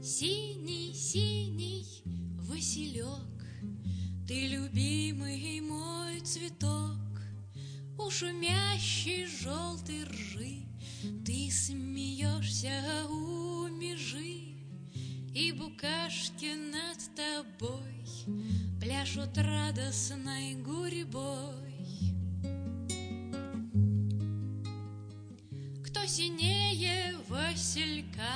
Синий, синий василек, ты любимый мой цветок. У шумящей желтой ржи ты смеешься у межи, и букашки над тобой пляшут радостной гурьбой. Кто синее василька,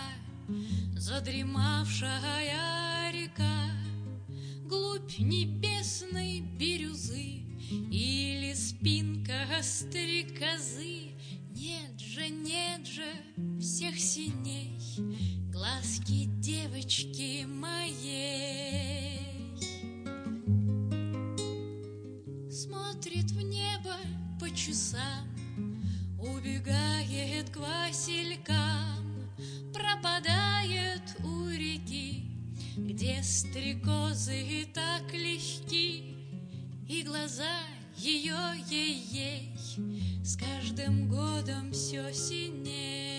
задремавшая река, глубь небесной бирюзы или спинка стрекозы? Нет же всех синей глазки девочки моей. Смотрит в небо по часам, убегает к василькам, пропадает у реки, где стрекозы так легки, и глаза ее ей с каждым годом все синей.